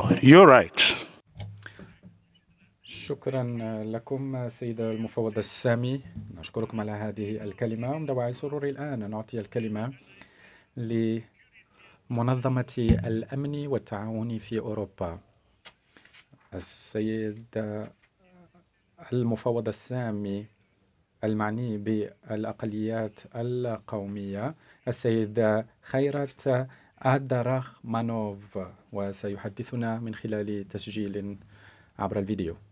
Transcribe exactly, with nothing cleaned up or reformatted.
you're right. شكرا لكم سيدة المفوضة السامي، نشكركم على هذه الكلمة. من دواعي سروري الآن أن أعطي الكلمة لمنظمة الأمن والتعاون في أوروبا، السيد المفوض السامي المعني بالأقليات القومية، السيد خيرت آدراخمانوف، وسيحدثنا من خلال تسجيل عبر الفيديو.